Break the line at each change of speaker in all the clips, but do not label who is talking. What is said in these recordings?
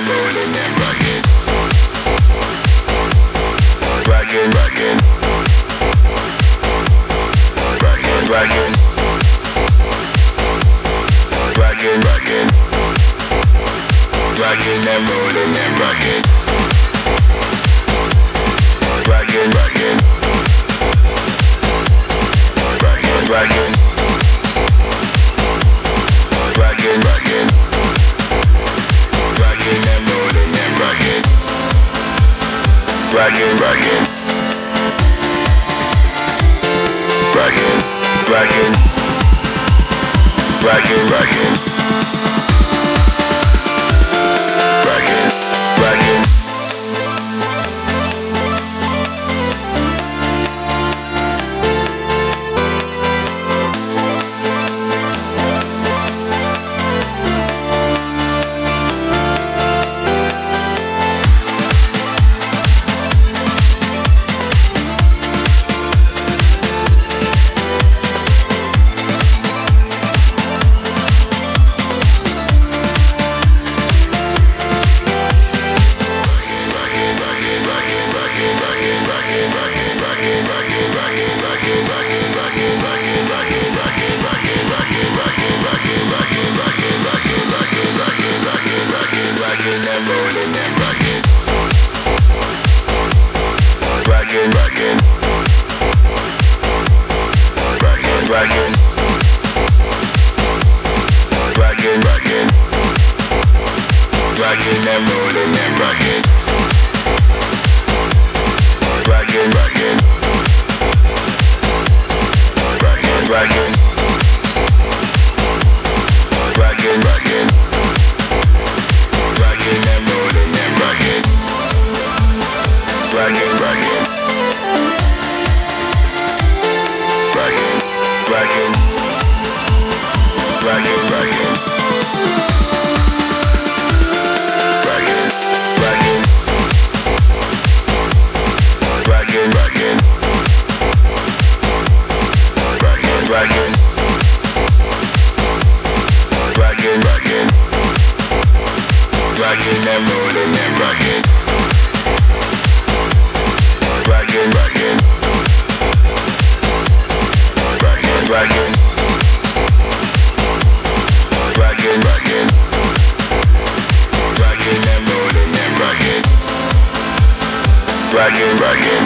and rolling and rocking. Rocking, rocking. Rocking, rocking. Rocking, rocking. Rocking and rolling and rocking. Rocking, rocking. Rocking, rocking. Rocking, rocking. Rocking and rolling and rocking. Rocking, rocking. Rocking, rocking. Rocking, rocking. Rocking, rocking. Rockin', rockin', rockin', rockin' and rollin' and rockin', rockin', rockin', rockin', rockin', rockin', rockin', rockin' and rollin' and rockin', rockin', rockin'. Rockin', rockin', rockin', rockin', rockin', rockin', rockin', rockin', rockin', rockin', rockin', rockin' and rollin' and rockin', rockin', rockin'. Rockin', rockin', rockin', rockin' and rollin' and rockin', rockin', rockin',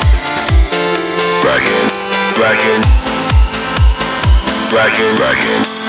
rockin', rockin', rockin', rockin'.